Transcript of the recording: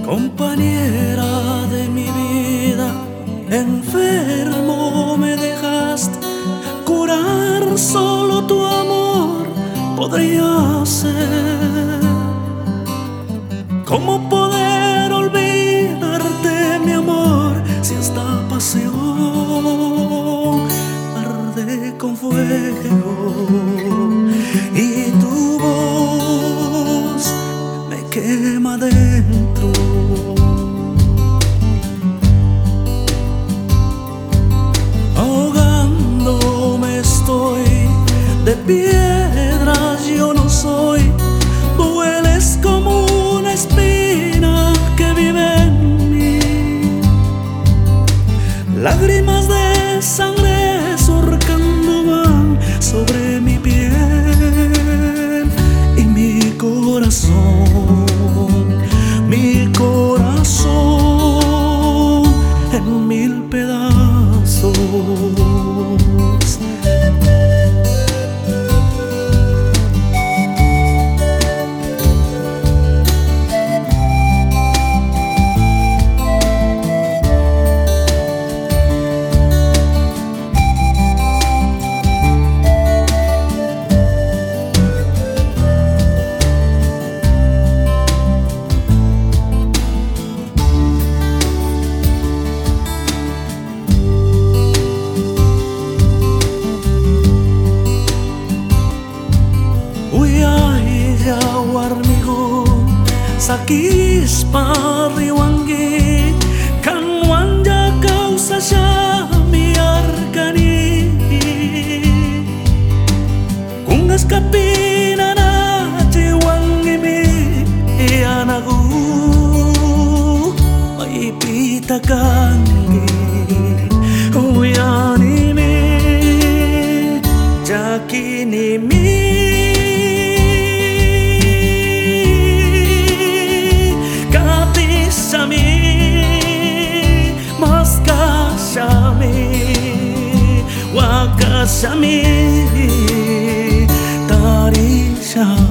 Compañera de mi vida, enfermo me dejaste. Curar solo tu amor podría ser. ¿Cómo poder olvidarte, mi amor, si esta pasión arde con fuego y tu voz me quema dentro? Ahogándome estoy, de piedras yo no soy. Dueles como una espina que vive en mí. Lágrimas de sangre surcando van sobre mi piel y mi corazón en mil pedazos. Warmigo sakis pariwangi kan wanja kausa syami argani kungas kapina na jiwangi mi anagu ay pitakangi uyani mi jakini mi wakasami tarisha.